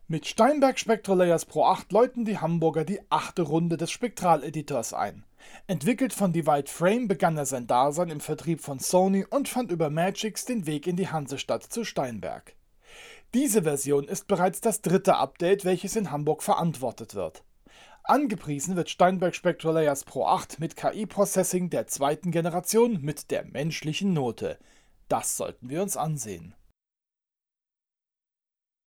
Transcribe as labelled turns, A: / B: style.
A: Mit Steinberg Spectrolayers Pro 8 läuten die Hamburger die 8. Runde des Spektraleditors ein. Entwickelt von Divide Frame begann er sein Dasein im Vertrieb von Sony und fand über Magix den Weg in die Hansestadt zu Steinberg. Diese Version ist bereits das 3. Update, welches in Hamburg verantwortet wird. Angepriesen wird Steinberg Spectrolayers Pro 8 mit KI-Processing der 2. Generation mit der menschlichen Note. Das sollten wir uns ansehen.